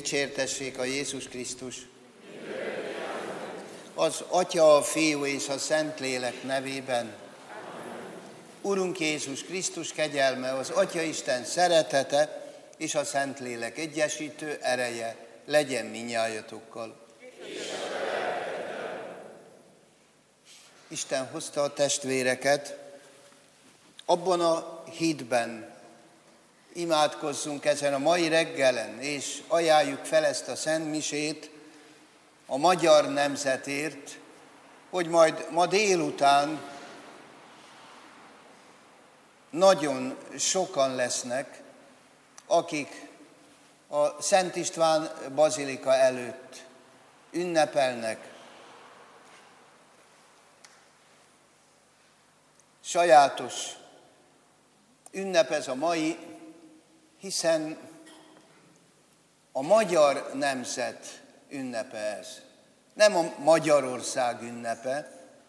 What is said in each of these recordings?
Dicsértessék a Jézus Krisztus! Az Atya, a Fiú és a Szentlélek nevében. Urunk Jézus Krisztus kegyelme, az Atyaisten szeretete és a Szentlélek egyesítő ereje legyen mindnyájatokkal. Isten hozta a testvéreket, abban a hitben imádkozzunk ezen a mai reggelen, és ajánljuk fel ezt a szentmisét a magyar nemzetért, hogy majd ma délután nagyon sokan lesznek, akik a Szent István bazilika előtt ünnepelnek. Sajátos ünnep ez a mai, hiszen a magyar nemzet ünnepe ez. Nem a Magyarország ünnepe,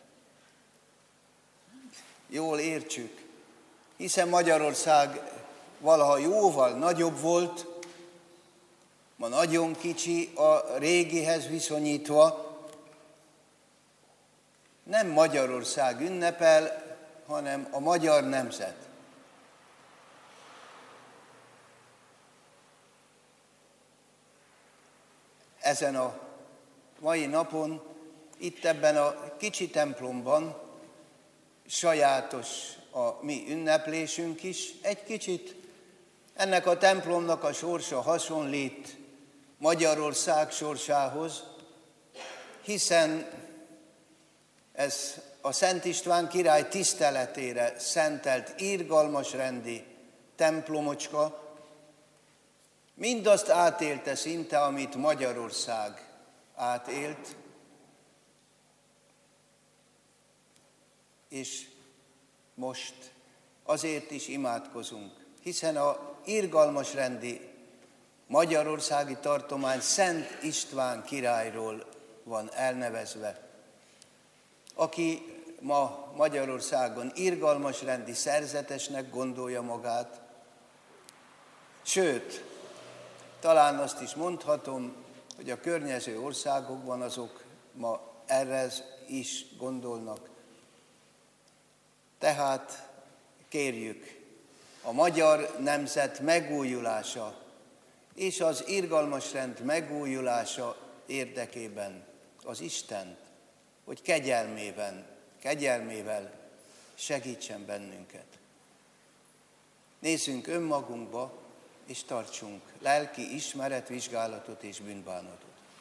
jól értsük, hiszen Magyarország valaha jóval nagyobb volt, ma nagyon kicsi a régihez viszonyítva. Nem Magyarország ünnepel, hanem a magyar nemzet. Ezen a mai napon, itt ebben a kicsi templomban sajátos a mi ünneplésünk is. Egy kicsit ennek a templomnak a sorsa hasonlít Magyarország sorsához, hiszen ez a Szent István király tiszteletére szentelt irgalmasrendi templomocska, mindazt átélte szinte, amit Magyarország átélt, és most azért is imádkozunk, hiszen a irgalmasrendi magyarországi tartomány Szent István királyról van elnevezve, aki ma Magyarországon irgalmasrendi szerzetesnek gondolja magát, sőt, talán azt is mondhatom, hogy a környező országokban azok ma erre is gondolnak. Tehát kérjük, a magyar nemzet megújulása és az irgalmasrend megújulása érdekében az Istent, hogy kegyelmével segítsen bennünket. Nézzünk önmagunkba, és tartsunk lelki ismeretvizsgálatot és bűnbánatot.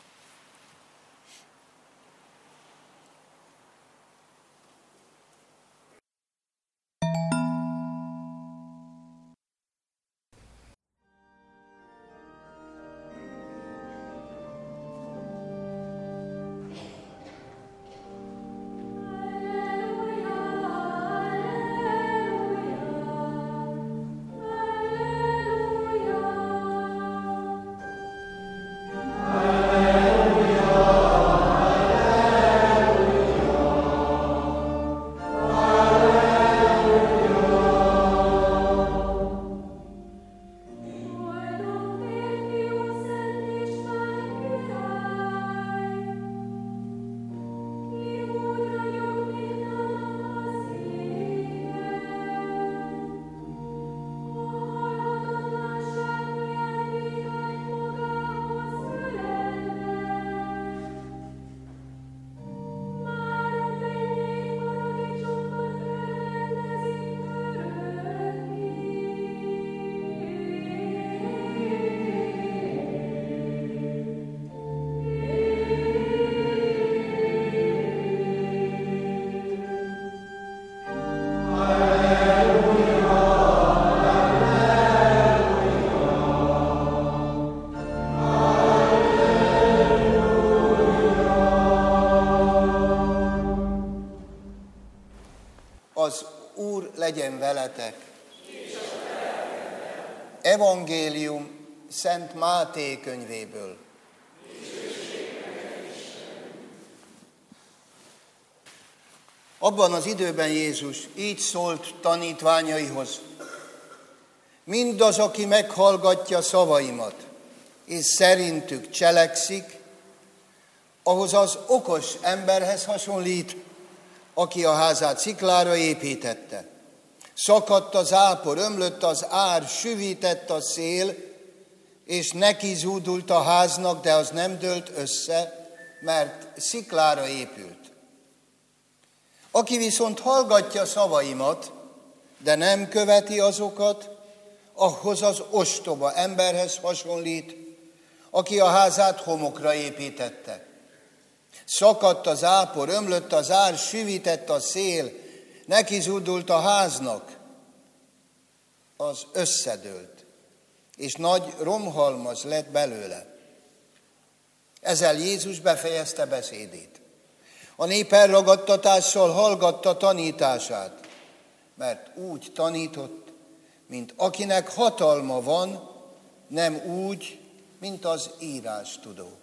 Az Úr legyen veletek. Evangélium Szent Máté könyvéből. Abban az időben Jézus így szólt tanítványaihoz: mindaz, aki meghallgatja szavaimat, és szerintük cselekszik, ahhoz az okos emberhez hasonlít, aki a házát sziklára építette. Szakadt az ápor, ömlött az ár, süvített a szél, és neki zúdult a háznak, de az nem dőlt össze, mert sziklára épült. Aki viszont hallgatja szavaimat, de nem követi azokat, ahhoz az ostoba emberhez hasonlít, aki a házát homokra építette. Szakadt az ápor, ömlött az ár, süvített a szél, neki zúdult a háznak, az összedőlt, és nagy romhalmaz lett belőle. Ezzel Jézus befejezte beszédét. A nép elragadtatással hallgatta tanítását, mert úgy tanított, mint akinek hatalma van, nem úgy, mint az írástudók.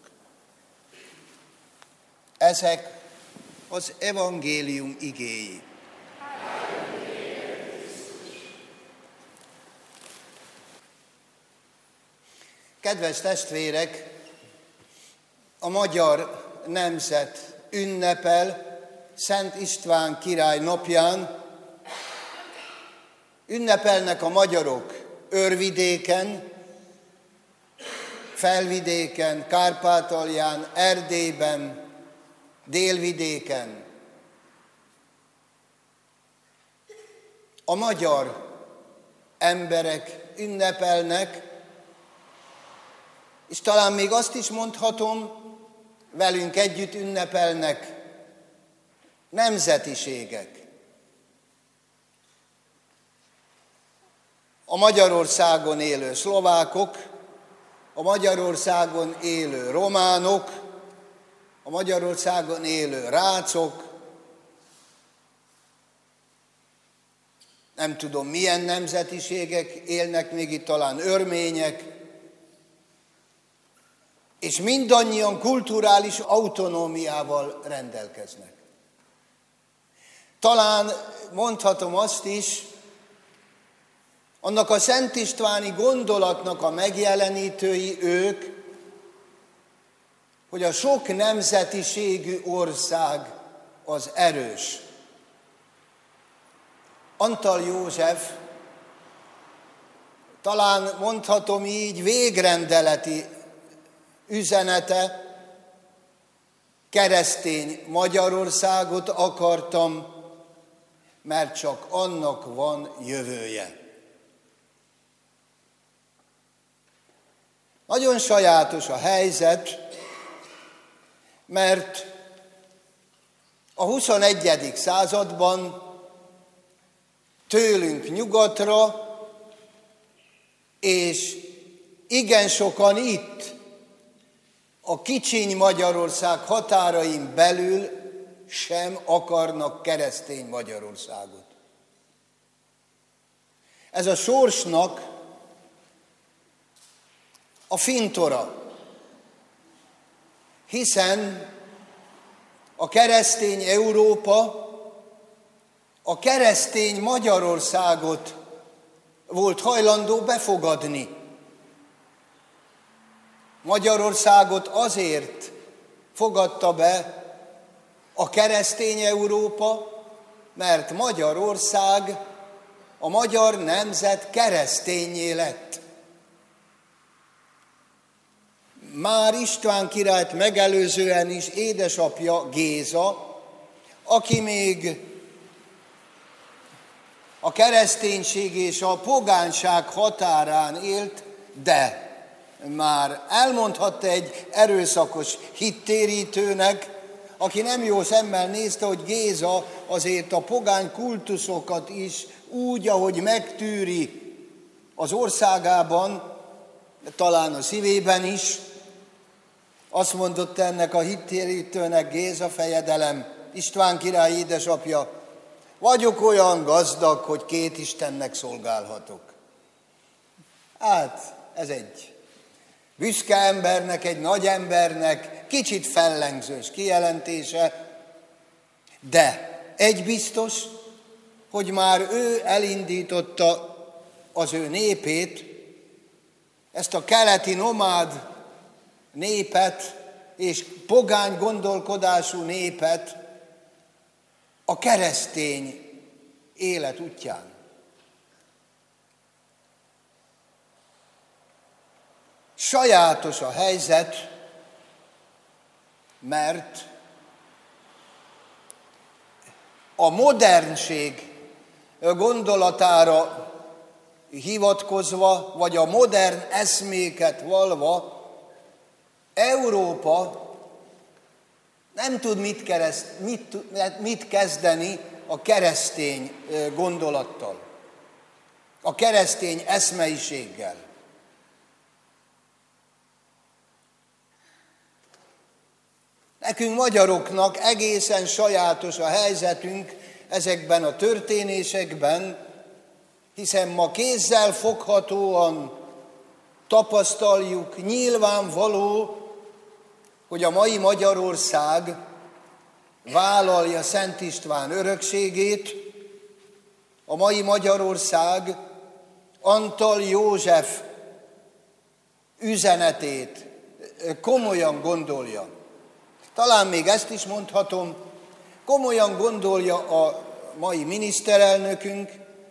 Ezek az evangélium igéi. Kedves testvérek, a magyar nemzet ünnepel Szent István király napján. Ünnepelnek a magyarok Őrvidéken, Felvidéken, Kárpátalján, Erdélyben, Délvidéken. A magyar emberek ünnepelnek, és talán még azt is mondhatom, velünk együtt ünnepelnek nemzetiségek. A Magyarországon élő szlovákok, a Magyarországon élő románok, a Magyarországon élő rácok, nem tudom milyen nemzetiségek élnek még itt, talán örmények, és mindannyian kulturális autonómiával rendelkeznek. Talán mondhatom azt is, annak a Szent Istváni gondolatnak a megjelenítői ők, hogy a sok nemzetiségű ország az erős. Antal József, talán mondhatom így, végrendeleti üzenete, keresztény Magyarországot akartam, mert csak annak van jövője. Nagyon sajátos a helyzet, mert a 21. században tőlünk nyugatra, és igen sokan itt, a kicsiny Magyarország határain belül sem akarnak keresztény Magyarországot. Ez a sorsnak a fintora, hiszen a keresztény Európa a keresztény Magyarországot volt hajlandó befogadni. Magyarországot azért fogadta be a keresztény Európa, mert Magyarország, a magyar nemzet keresztényé lett. Már István királyt megelőzően is édesapja Géza, aki még a kereszténység és a pogányság határán élt, de már elmondhatta egy erőszakos hittérítőnek, aki nem jó szemmel nézte, hogy Géza azért a pogány kultuszokat is úgy, ahogy megtűri az országában, talán a szívében is, azt mondott ennek a hittérítőnek Géza fejedelem, István király édesapja, vagyok olyan gazdag, hogy két istennek szolgálhatok. Hát, ez egy büszke embernek, egy nagy embernek kicsit fellengzős kijelentése, de egy biztos, hogy már ő elindította az ő népét, ezt a keleti nomád népet és pogány gondolkodású népet a keresztény élet útján. Sajátos a helyzet, mert a modernség gondolatára hivatkozva, vagy a modern eszméket vallva, Európa nem tud mit kezdeni a keresztény gondolattal, a keresztény eszmeiséggel. Nekünk magyaroknak egészen sajátos a helyzetünk ezekben a történésekben, hiszen ma kézzel foghatóan tapasztaljuk, nyilvánvaló, hogy a mai Magyarország vállalja Szent István örökségét, a mai Magyarország Antall József üzenetét komolyan gondolja. Talán még ezt is mondhatom, komolyan gondolja a mai miniszterelnökünk,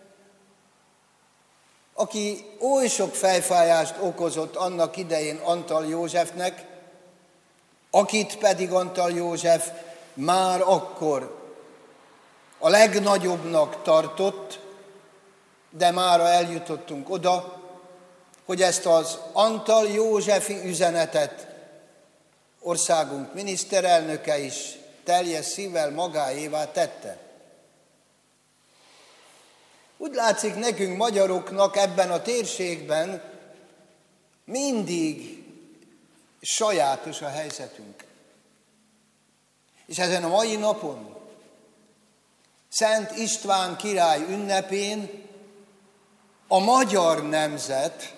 aki oly sok fejfájást okozott annak idején Antall Józsefnek, akit pedig Antall József már akkor a legnagyobbnak tartott, de mára eljutottunk oda, hogy ezt az Antall Józsefi üzenetet országunk miniszterelnöke is teljes szívvel magáévá tette. Úgy látszik, nekünk magyaroknak ebben a térségben mindig sajátos a helyzetünk. És ezen a mai napon, Szent István király ünnepén a magyar nemzet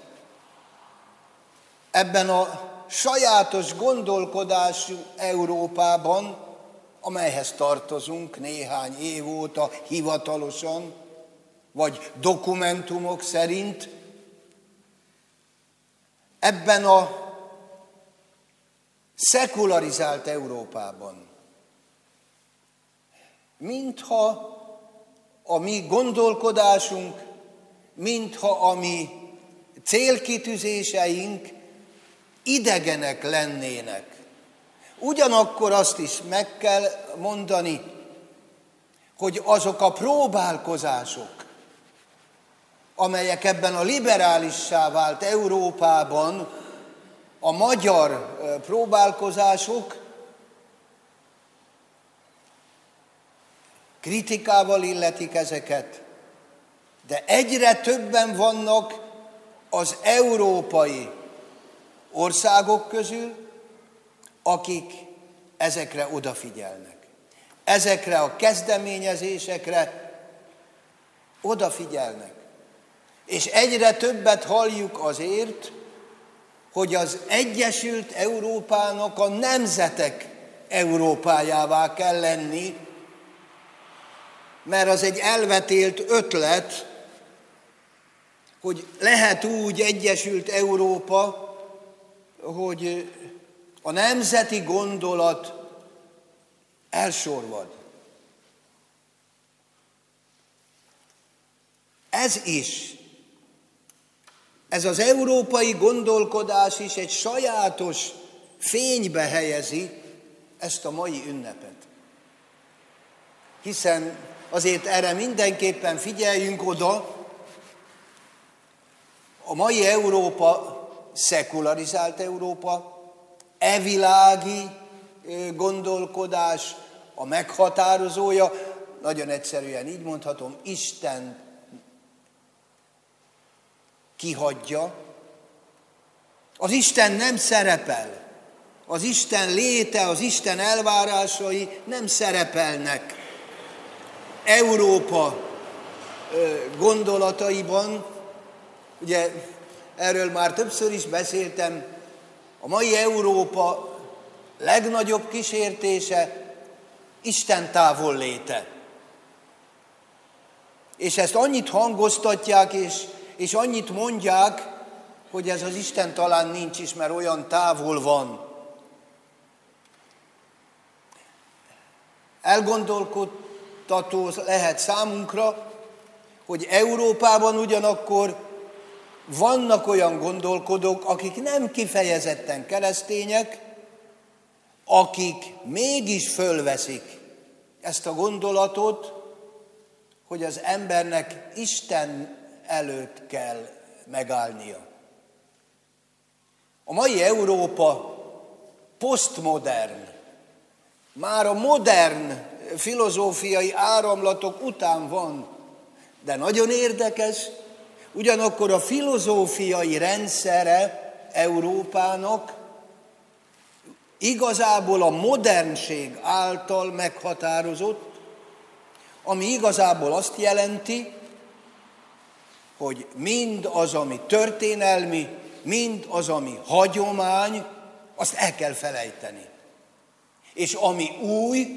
ebben a sajátos gondolkodású Európában, amelyhez tartozunk néhány év óta hivatalosan, vagy dokumentumok szerint, ebben a szekularizált Európában, mintha a mi gondolkodásunk, mintha a mi célkitűzéseink idegenek lennének. Ugyanakkor azt is meg kell mondani, hogy azok a próbálkozások, amelyek ebben a liberálissá vált Európában, a magyar próbálkozások kritikával illetik ezeket, de egyre többen vannak az európai országok közül, akik ezekre odafigyelnek. Ezekre a kezdeményezésekre odafigyelnek. És egyre többet halljuk azért, hogy az Egyesült Európának a nemzetek Európájává kell lenni, mert az egy elvetélt ötlet, hogy lehet úgy Egyesült Európa, hogy a nemzeti gondolat elsorvad. Ez az európai gondolkodás is egy sajátos fénybe helyezi ezt a mai ünnepet. Hiszen azért erre mindenképpen figyeljünk oda, a mai Európa, szekularizált Európa, evilági gondolkodás a meghatározója, nagyon egyszerűen így mondhatom, Isten kihagyja. Az Isten nem szerepel. Az Isten léte, az Isten elvárásai nem szerepelnek Európa gondolataiban. Ugye erről már többször is beszéltem, a mai Európa legnagyobb kísértése Isten távolléte. És ezt annyit hangoztatják, és annyit mondják, hogy ez az Isten talán nincs is, mert olyan távol van. Elgondolkodtató lehet számunkra, hogy Európában ugyanakkor vannak olyan gondolkodók, akik nem kifejezetten keresztények, akik mégis fölveszik ezt a gondolatot, hogy az embernek Isten előtt kell megállnia. A mai Európa posztmodern, már a modern filozófiai áramlatok után van, de nagyon érdekes, ugyanakkor a filozófiai rendszere Európának igazából a modernség által meghatározott, ami igazából azt jelenti, hogy mind az, ami történelmi, mind az, ami hagyomány, azt el kell felejteni. És ami új,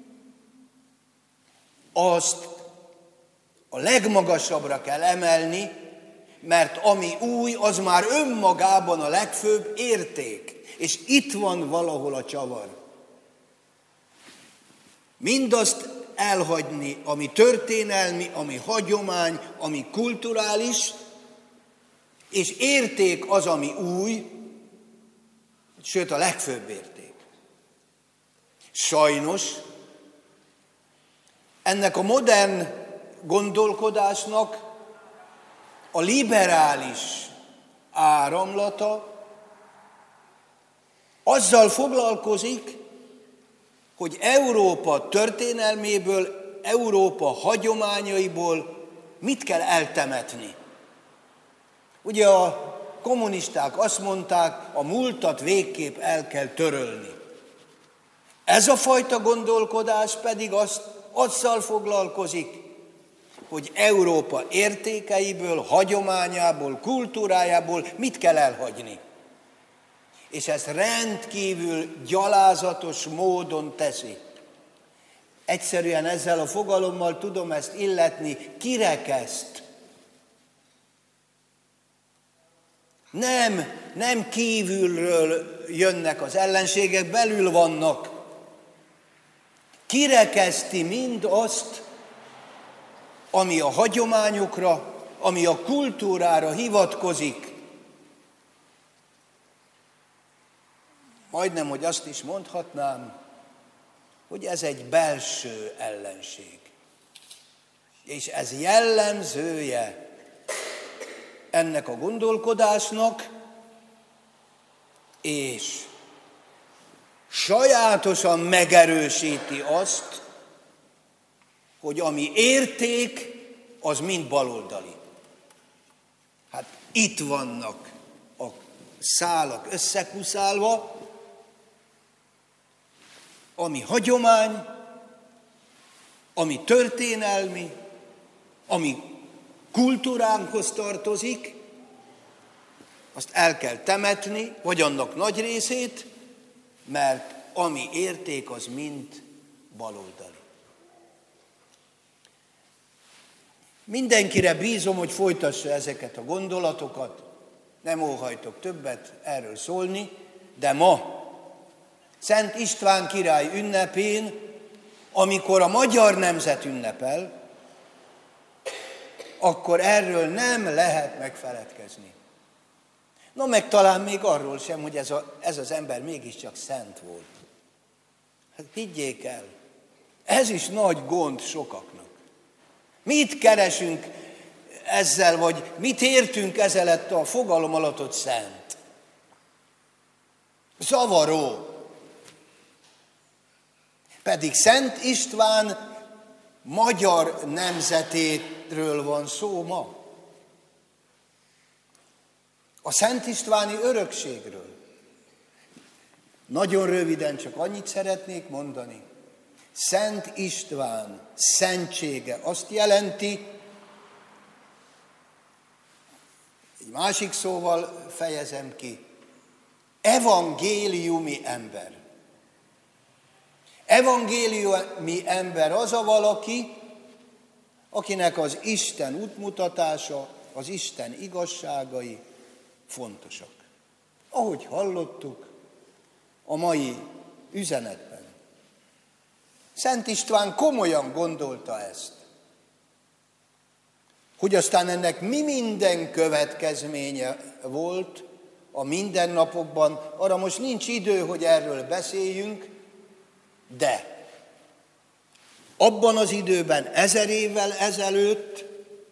azt a legmagasabbra kell emelni, mert ami új, az már önmagában a legfőbb érték. És itt van valahol a csavar. Mindazt elhagyni, ami történelmi, ami hagyomány, ami kulturális, és érték az, ami új, sőt a legfőbb érték. Sajnos ennek a modern gondolkodásnak a liberális áramlata azzal foglalkozik, hogy Európa történelméből, Európa hagyományaiból mit kell eltemetni. Ugye a kommunisták azt mondták, a múltat végképp el kell törölni. Ez a fajta gondolkodás pedig azzal foglalkozik, hogy Európa értékeiből, hagyományából, kultúrájából mit kell elhagyni. És ezt rendkívül gyalázatos módon teszi. Egyszerűen ezzel a fogalommal tudom ezt illetni, kirekeszt. Nem kívülről jönnek az ellenségek, belül vannak. Kirekeszti mind azt, ami a hagyományokra, ami a kultúrára hivatkozik. Majdnem, hogy azt is mondhatnám, hogy ez egy belső ellenség. És ez jellemzője ennek a gondolkodásnak, és sajátosan megerősíti azt, hogy ami érték, az mind baloldali. Hát itt vannak a szálak összekuszálva, ami hagyomány, ami történelmi, ami kultúránkhoz tartozik, azt el kell temetni, vagy annak nagy részét, mert ami érték, az mind baloldali. Mindenkire bízom, hogy folytassa ezeket a gondolatokat, nem óhajtok többet erről szólni, de ma, Szent István király ünnepén, amikor a magyar nemzet ünnepel, akkor erről nem lehet megfeledkezni. No, meg talán még arról sem, hogy ez az ember mégiscsak szent volt. Hát higgyék el, ez is nagy gond sokaknak. Mit keresünk ezzel, vagy mit értünk ezelőtt a fogalom alatt, hogy szent? Zavaró. Pedig Szent István magyar nemzetéről van szó ma. A Szent Istváni örökségről. Nagyon röviden csak annyit szeretnék mondani. Szent István szentsége azt jelenti, egy másik szóval fejezem ki, evangéliumi ember. Evangéliumi ember az a valaki, akinek az Isten útmutatása, az Isten igazságai fontosak. Ahogy hallottuk a mai üzenetben. Szent István komolyan gondolta ezt, hogy aztán ennek mi minden következménye volt a mindennapokban, arra most nincs idő, hogy erről beszéljünk, de abban az időben, 1000 évvel ezelőtt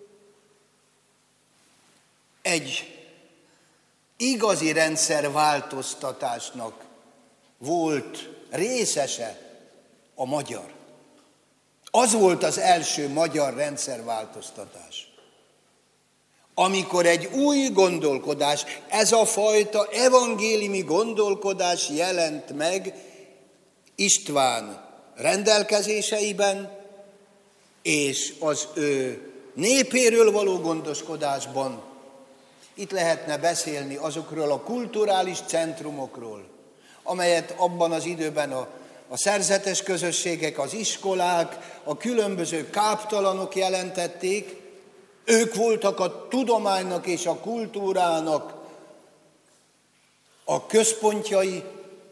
egy igazi rendszerváltoztatásnak volt részese a magyar. Az volt az első magyar rendszerváltoztatás. Amikor egy új gondolkodás, ez a fajta evangéliumi gondolkodás jelent meg István rendelkezéseiben, és az ő népéről való gondoskodásban. Itt lehetne beszélni azokról a kulturális centrumokról, amelyet abban az időben a szerzetes közösségek, az iskolák, a különböző káptalanok jelentették. Ők voltak a tudománynak és a kultúrának a központjai,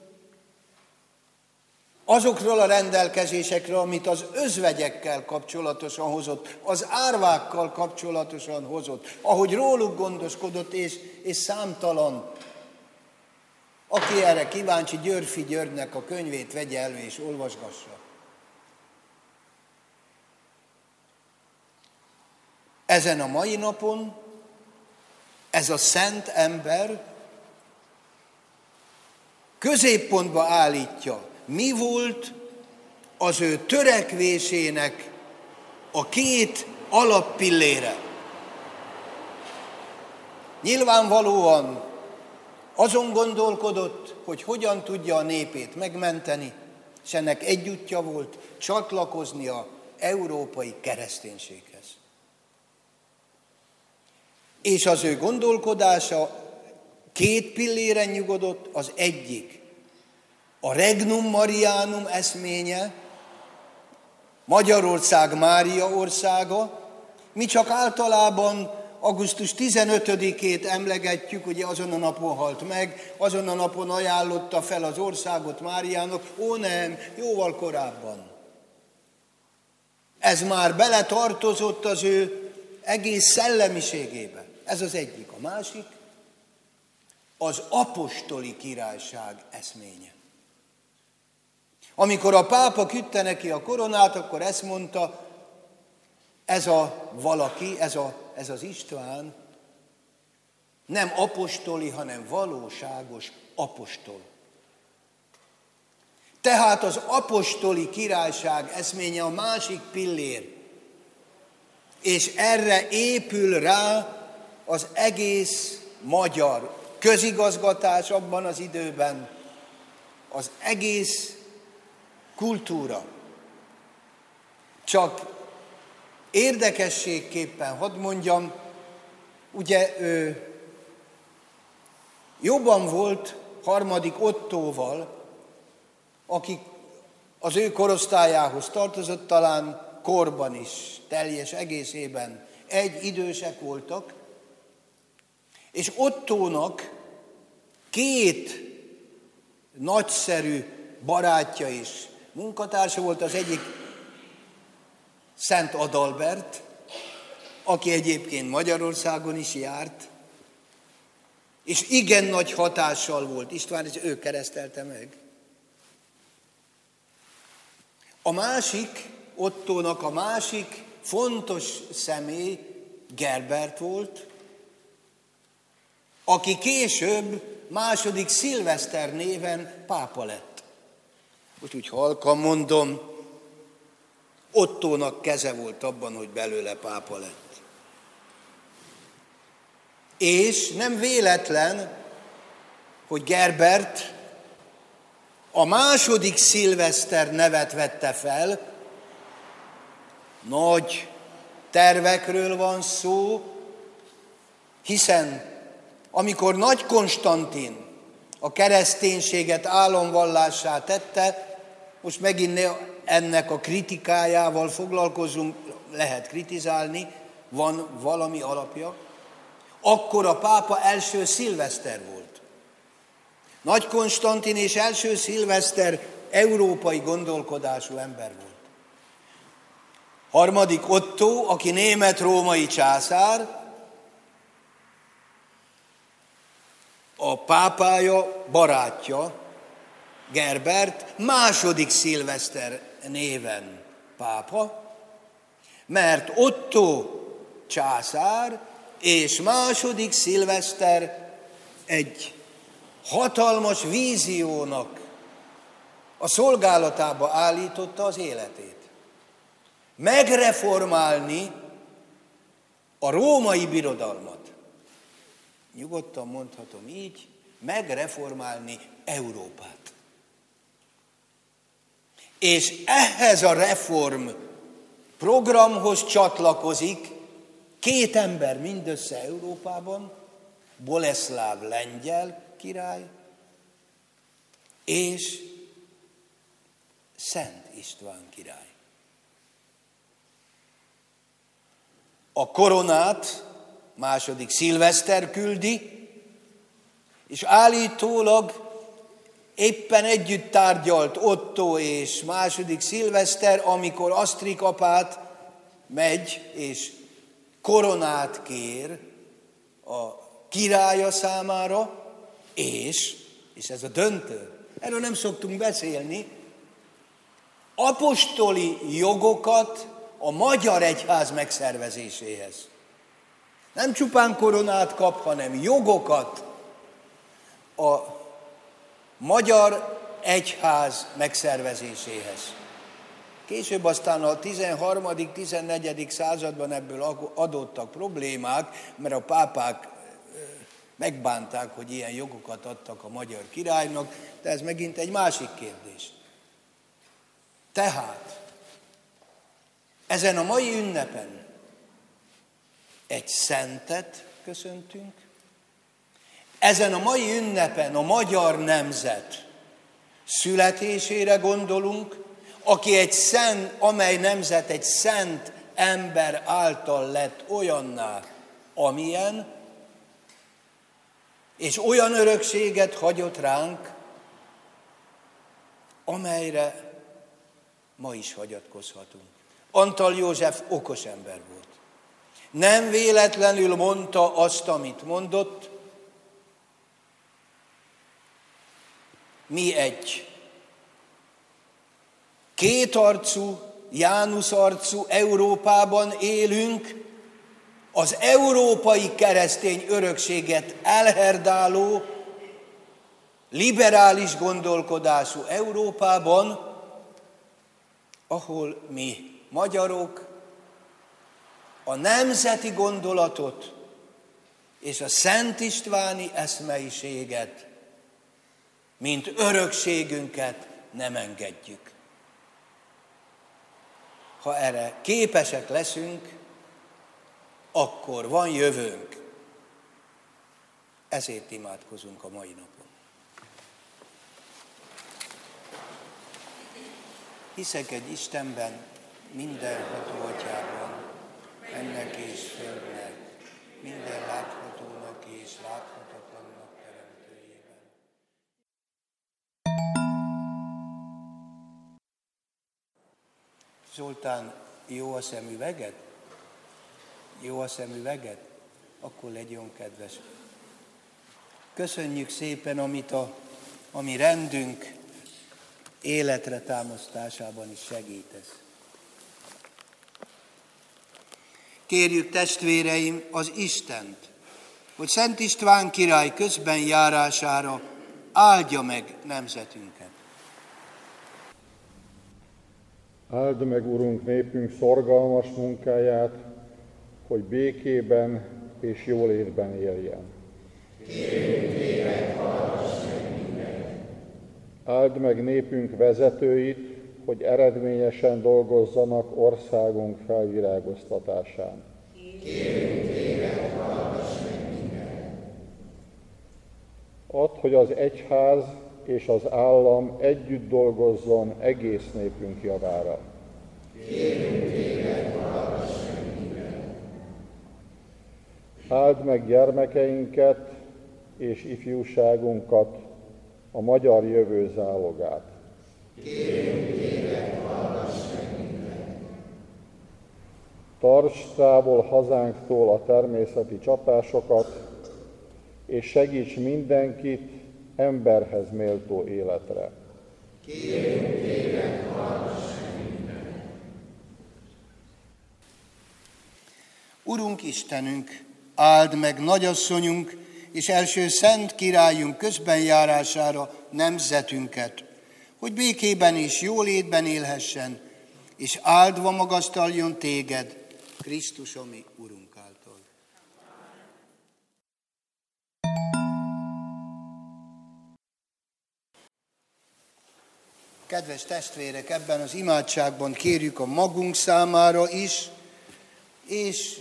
azokról a rendelkezésekről, amit az özvegyekkel kapcsolatosan hozott, az árvákkal kapcsolatosan hozott, ahogy róluk gondoskodott, és számtalan. Aki erre kíváncsi, Györffy Györgynek a könyvét vegye elő és olvasgassa. Ezen a mai napon ez a szent ember középpontba állítja, mi volt az ő törekvésének a két alappillére. Nyilvánvalóan azon gondolkodott, hogy hogyan tudja a népét megmenteni, és ennek egy útja volt csatlakozni az európai kereszténységhez. És az ő gondolkodása két pilléren nyugodott, az egyik a Regnum Marianum eszménye, Magyarország Mária országa. Mi csak általában augusztus 15-ét emlegetjük, ugye azon a napon halt meg, azon a napon ajánlotta fel az országot Máriának, ó nem, jóval korábban. Ez már beletartozott az ő egész szellemiségébe. Ez az egyik. A másik az apostoli királyság eszménye. Amikor a pápa küldte neki a koronát, akkor ezt mondta, ez a valaki, ez az István nem apostoli, hanem valóságos apostol. Tehát az apostoli királyság eszménye a másik pillér, és erre épül rá az egész magyar közigazgatás abban az időben, az egész kultúra. Csak érdekességképpen hadd mondjam, ugye jobban volt harmadik Ottóval, aki az ő korosztályához tartozott, talán korban is, teljes egészében egy idősek voltak, és Ottónak két nagyszerű barátja is munkatársa volt, az egyik Szent Adalbert, aki egyébként Magyarországon is járt, és igen nagy hatással volt István, és ő keresztelte meg. A másik, Ottónak a másik fontos személy Gerbert volt, aki később második Szilveszter néven pápa lett. Most úgy halkan mondom, Ottónak keze volt abban, hogy belőle pápa lett. És nem véletlen, hogy Gerbert a második Szilveszter nevet vette fel, nagy tervekről van szó, hiszen amikor Nagy Konstantin a kereszténységet államvallássá tette, most megint ne ennek a kritikájával foglalkozunk, lehet kritizálni, van valami alapja. Akkor a pápa első szilveszter volt. Nagy Konstantin és első szilveszter európai gondolkodású ember volt. Harmadik Ottó, aki német-római császár, a pápája barátja, Gerbert, második szilveszter néven pápa, mert Ottó császár és második szilveszter egy hatalmas víziónak a szolgálatába állította az életét. Megreformálni a római birodalmat. Nyugodtan mondhatom így, megreformálni Európát. És ehhez a reform programhoz csatlakozik két ember mindössze Európában, Boleszláv lengyel király és Szent István király. A koronát második szilveszter küldi, és állítólag éppen együtt tárgyalt Ottó és második szilveszter, amikor Asztrik apát megy és koronát kér a királya számára, és ez a döntő, erről nem szoktunk beszélni, apostoli jogokat a magyar egyház megszervezéséhez. Nem csupán koronát kap, hanem jogokat a magyar egyház megszervezéséhez. Később aztán a 13.-14. században ebből adottak problémák, mert a pápák megbánták, hogy ilyen jogokat adtak a magyar királynak, de ez megint egy másik kérdés. Tehát ezen a mai ünnepen egy szentet köszöntünk, ezen a mai ünnepen a magyar nemzet születésére gondolunk, amely nemzet egy szent ember által lett olyanná, amilyen, és olyan örökséget hagyott ránk, amelyre ma is hagyatkozhatunk. Antal József okos ember volt. Nem véletlenül mondta azt, amit mondott, mi egy kétarcú, Jánusz arcú Európában élünk, az európai keresztény örökséget elherdáló, liberális gondolkodású Európában, ahol mi magyarok a nemzeti gondolatot és a Szent Istváni eszmeiséget, mint örökségünket nem engedjük. Ha erre képesek leszünk, akkor van jövőnk. Ezért imádkozunk a mai napon. Hiszek egy Istenben, mindenható Atyában, mennek és földnek, minden láthatónak és láthatatlannak teremtőjében. Zoltán, jó a szemüveged? Jó a szemüveged? Akkor legyen kedves. Köszönjük szépen, ami rendünk életre támasztásában is segítesz. Kérjük, testvéreim, az Istent, hogy Szent István király közben járására áldja meg nemzetünket. Áld meg, Urunk, népünk szorgalmas munkáját, hogy békében és jólétben éljen. Kérünk téged, hallgass meg minket! Áld meg népünk vezetőit, hogy eredményesen dolgozzanak országunk felvirágoztatásán. Kérünk téged, hallgass meg minket! Add, hogy az egyház és az állam együtt dolgozzon egész népünk javára. Kérünk téged, hallgass meg minket! Áld meg gyermekeinket és ifjúságunkat, a magyar jövő zálogát. Kérünk téged, hallgass meg minket. Tarts távol hazánktól a természeti csapásokat, és segíts mindenkit emberhez méltó életre. Kérünk téged, hallgass meg minket. Urunk Istenünk, áld meg nagyasszonyunk és első szent királyunk közbenjárására nemzetünket, hogy békében és jólétben élhessen, és áldva magasztaljon téged, Krisztus, a mi Urunk által. Kedves testvérek, ebben az imádságban kérjük a magunk számára is, és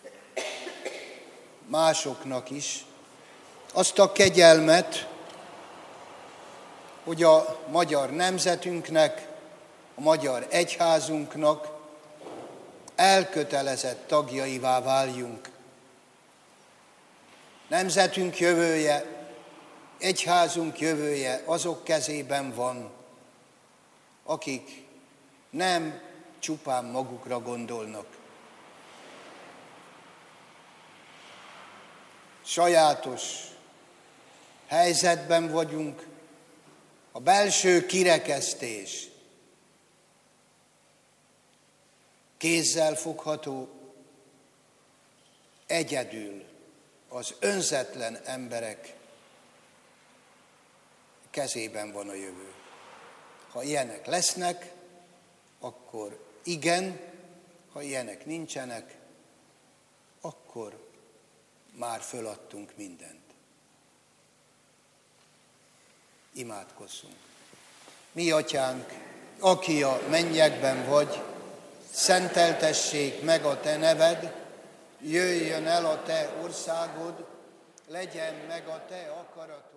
másoknak is azt a kegyelmet, hogy a magyar nemzetünknek, a magyar egyházunknak elkötelezett tagjaivá váljunk. Nemzetünk jövője, egyházunk jövője azok kezében van, akik nem csupán magukra gondolnak. Sajátos helyzetben vagyunk, a belső kirekesztés kézzel fogható, egyedül az önzetlen emberek kezében van a jövő. Ha ilyenek lesznek, akkor igen, ha ilyenek nincsenek, akkor már föladtunk mindent. Imádkozzunk. Mi atyánk, aki a mennyekben vagy, szenteltessék meg a te neved, jöjjön el a te országod, legyen meg a te akaratod.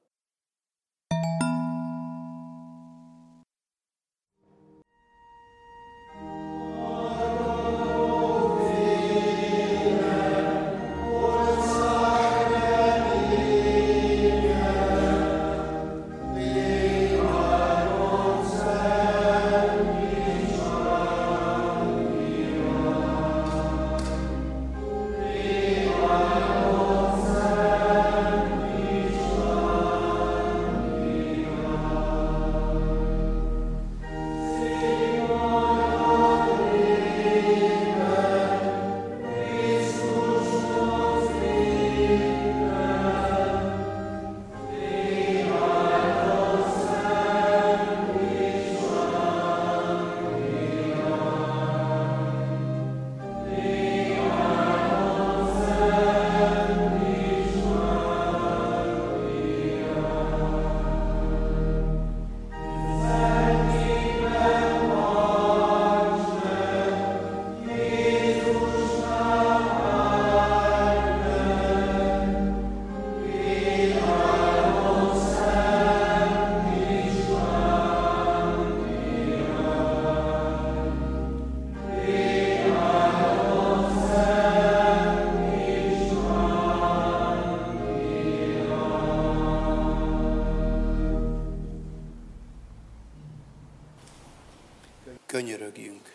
Könyörögjünk.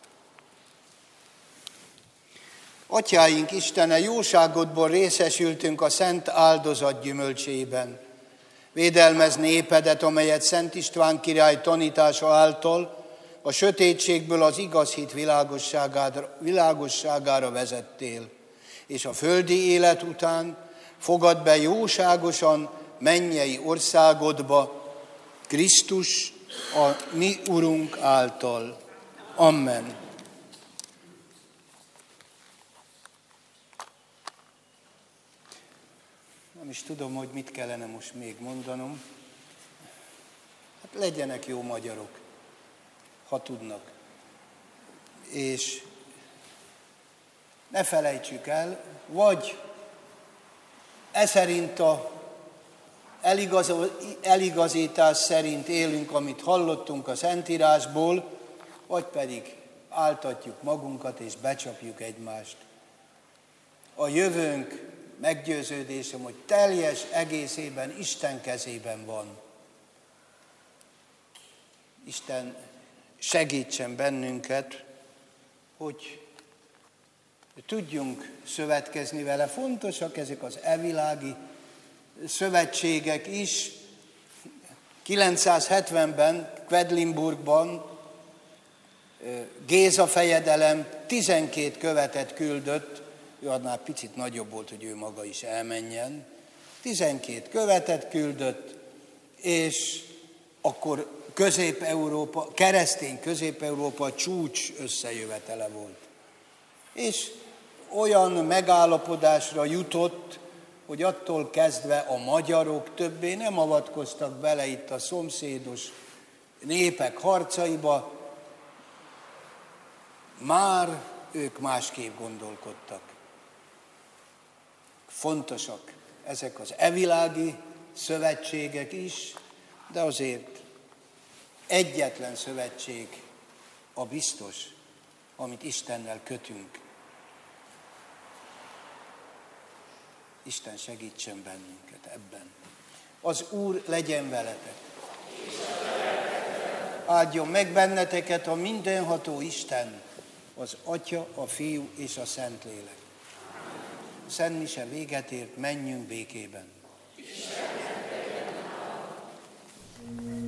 Atyáink Istene, jóságodból részesültünk a szent áldozat gyümölcsében. Védelmezd népedet, amelyet Szent István király tanítása által a sötétségből az igaz hit világosságára vezettél, és a földi élet után fogad be jóságosan mennyei országodba, Krisztus, a mi Urunk által. Amen. Nem is tudom, hogy mit kellene most még mondanom. Hát legyenek jó magyarok, ha tudnak. És ne felejtsük el, vagy szerint a eligazítás szerint élünk, amit hallottunk a Szentírásból, vagy pedig áltatjuk magunkat és becsapjuk egymást. a jövőnk meggyőződésem, hogy teljes egészében Isten kezében van. Isten segítsen bennünket, hogy tudjunk szövetkezni vele. Fontosak ezek az evilági szövetségek is. 970-ben Quedlinburgban Géza fejedelem 12 követet küldött, ő annál picit nagyobb volt, hogy ő maga is elmenjen. 12 követet küldött, és akkor Közép-Európa, keresztény Közép-Európa csúcs összejövetele volt. És olyan megállapodásra jutott, hogy attól kezdve a magyarok többé nem avatkoztak bele itt a szomszédos népek harcaiba, már ők másképp gondolkodtak. Fontosak ezek az evilági szövetségek is, de azért egyetlen szövetség a biztos, amit Istennel kötünk. Isten segítsen bennünket ebben. Az Úr legyen veletek. Áldjon meg benneteket a mindenható Isten, az Atya, a Fiú és a Szentlélek. A Szent Mise véget ért, menjünk békében.